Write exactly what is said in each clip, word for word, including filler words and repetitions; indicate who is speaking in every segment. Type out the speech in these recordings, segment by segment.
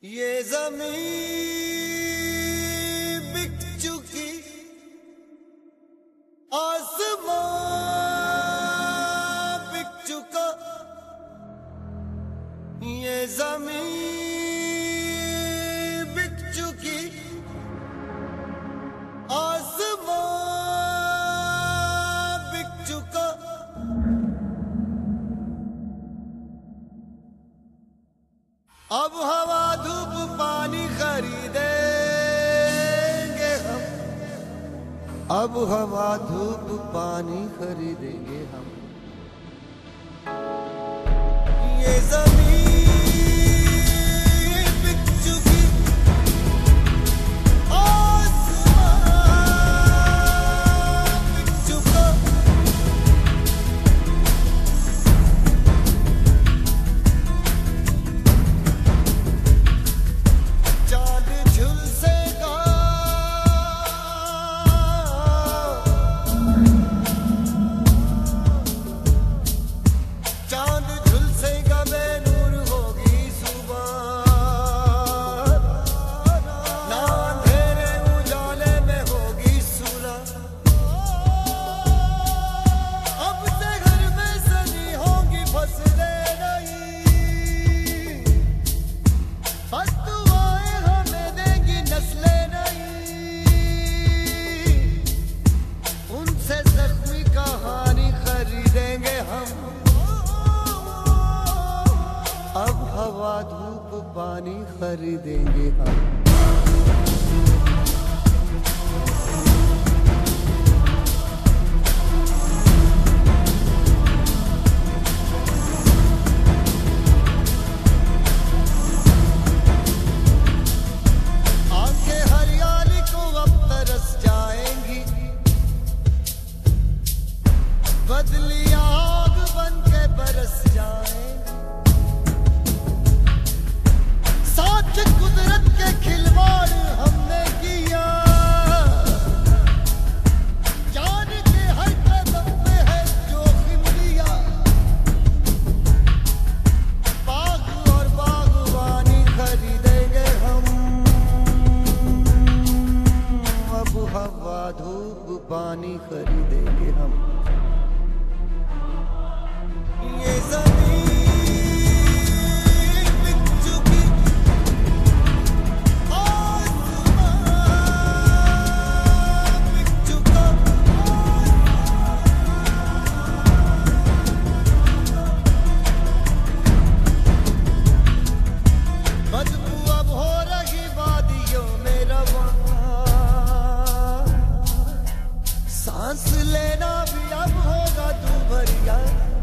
Speaker 1: ये ज़मीन बिक चुकी, आसमान बिक चुका। ये ज़मीन बिक चुकी, आसमान बिक चुका। अब हवा धूप पानी खरीदेंगे हम, अब हवा धूप पानी खरीदेंगे हम। ये ज़मीन बिक चुकी, आसमान बिक चुका। चांद झुलसेगा, चांद झुलसेगा, बेनूर होगी सुबह। ना अंधेरे उजाले में होगी सुलह। अब से घर में सनी होंगी फसलें नहीं, बस दुआएं हमें देंगी नस्लें नहीं। उनसे जख्मी कहानी खरीदेंगे हम, अब हवा धूप पानी खरीदेंगे हम। आंखें हरियाली को अब तरस जाएंगी, बदली आग बन के बरस जाएंगी। साथ कुदरत के खिलवाड़ हमने किया, जान के हर कदम पे है जोखिम लिया। बाग और बागवानी खरीदेंगे हम, अब हवा धूप पानी खरीदेंगे हम। ये ज़मीन बिक चुकी, आसमान बिक चुका। बदबू अब हो रही वादियों में रवां, सांस लेना भी अब होगा दूभरिया।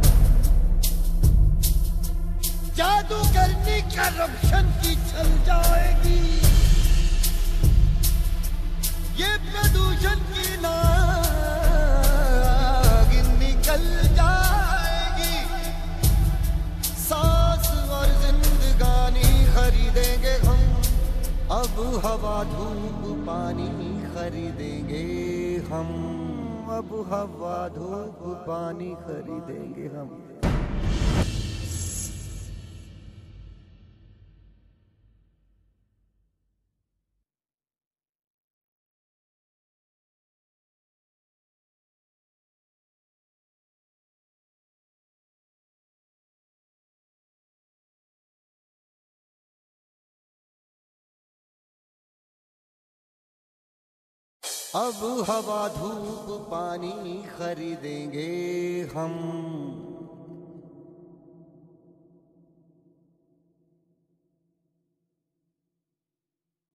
Speaker 1: जादूगरनी करप्शन की छल जाएगी, ये प्रदूषण की नागिन निकल जाएगी। सांस और जिंदगानी खरीदेंगे हम, अब हवा धूप पानी खरीदेंगे हम, अब हवा धूप पानी खरीदेंगे हम। अब हवा धूप पानी खरीदेंगे हम।